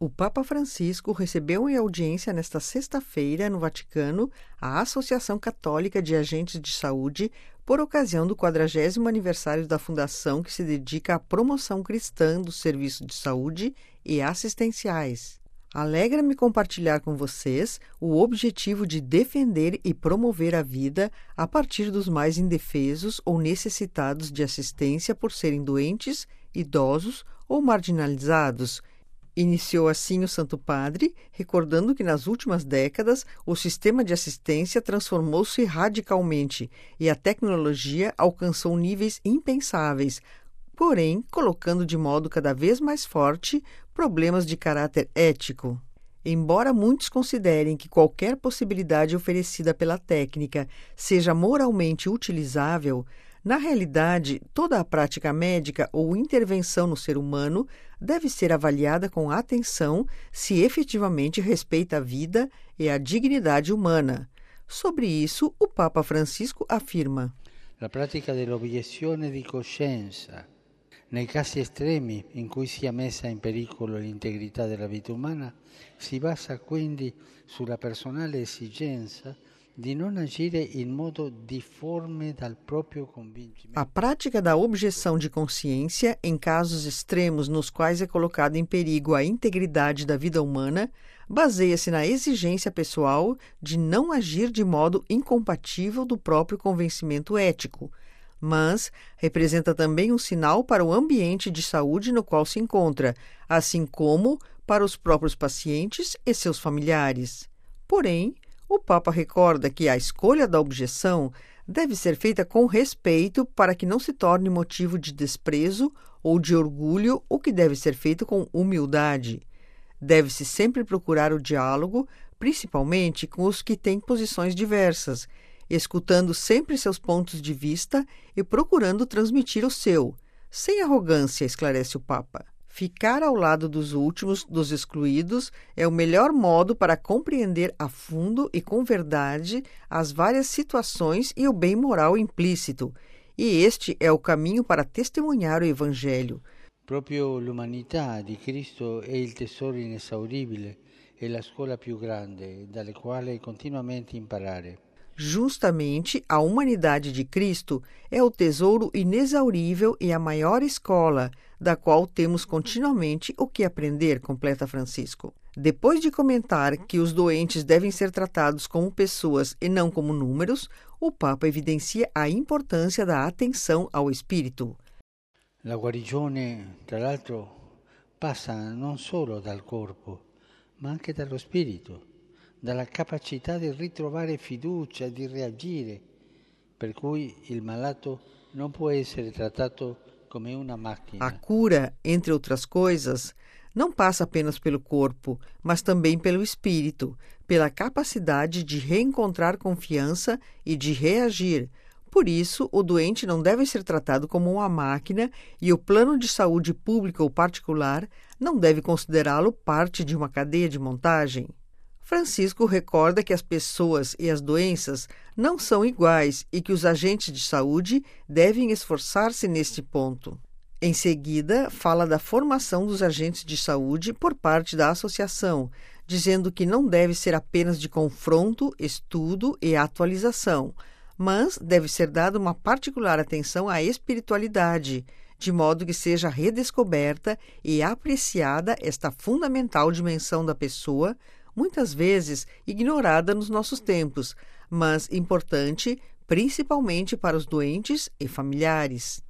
O Papa Francisco recebeu em audiência nesta sexta-feira, no Vaticano, a Associação Católica de Agentes de Saúde, por ocasião do 40º aniversário da fundação que se dedica à promoção cristã dos serviços de saúde e assistenciais. Alegra-me compartilhar com vocês o objetivo de defender e promover a vida a partir dos mais indefesos ou necessitados de assistência por serem doentes, idosos ou marginalizados. Iniciou assim o Santo Padre, recordando que nas últimas décadas o sistema de assistência transformou-se radicalmente e a tecnologia alcançou níveis impensáveis, porém colocando de modo cada vez mais forte problemas de caráter ético. Embora muitos considerem que qualquer possibilidade oferecida pela técnica seja moralmente utilizável, na realidade, toda a prática médica ou intervenção no ser humano deve ser avaliada com atenção se efetivamente respeita a vida e a dignidade humana. Sobre isso, o Papa Francisco afirma: La pratica dell'obiezione di coscienza, nei casi estremi in cui sia messa in pericolo l'integrità della vita umana, si basa quindi sulla personale esigenza di non agire in modo difforme dal proprio convincimento. A prática da objeção de consciência em casos extremos nos quais é colocada em perigo a integridade da vida humana baseia-se na exigência pessoal de não agir de modo incompatível do próprio convencimento ético, mas representa também um sinal para o ambiente de saúde no qual se encontra, assim como para os próprios pacientes e seus familiares. Porém, o Papa recorda que a escolha da objeção deve ser feita com respeito para que não se torne motivo de desprezo ou de orgulho, o que deve ser feito com humildade. Deve-se sempre procurar o diálogo, principalmente com os que têm posições diversas, escutando sempre seus pontos de vista e procurando transmitir o seu, sem arrogância, esclarece o Papa. Ficar ao lado dos últimos, dos excluídos, é o melhor modo para compreender a fundo e com verdade as várias situações e o bem moral implícito. E este é o caminho para testemunhar o Evangelho. Proprio l'umanità di Cristo è il tesoro inesauribile e la scuola più grande, dalle quali continuamente imparare. Justamente, a humanidade de Cristo é o tesouro inexaurível e a maior escola, da qual temos continuamente o que aprender, completa Francisco. Depois de comentar que os doentes devem ser tratados como pessoas e não como números, o Papa evidencia a importância da atenção ao espírito. La guarigione, tra l'altro, passa non solo dal corpo, ma anche dallo spirito, dalla capacità di ritrovare fiducia, di reagire, per cui il malato non può essere trattato come una macchina. A cura, entre outras coisas, não passa apenas pelo corpo, mas também pelo espírito, pela capacidade de reencontrar confiança e de reagir. Por isso, o doente não deve ser tratado como uma máquina e o plano de saúde público ou particular não deve considerá-lo parte de uma cadeia de montagem. Francisco recorda que as pessoas e as doenças não são iguais e que os agentes de saúde devem esforçar-se neste ponto. Em seguida, fala da formação dos agentes de saúde por parte da associação, dizendo que não deve ser apenas de confronto, estudo e atualização, mas deve ser dada uma particular atenção à espiritualidade, de modo que seja redescoberta e apreciada esta fundamental dimensão da pessoa, muitas vezes ignorada nos nossos tempos, mas importante principalmente para os doentes e familiares.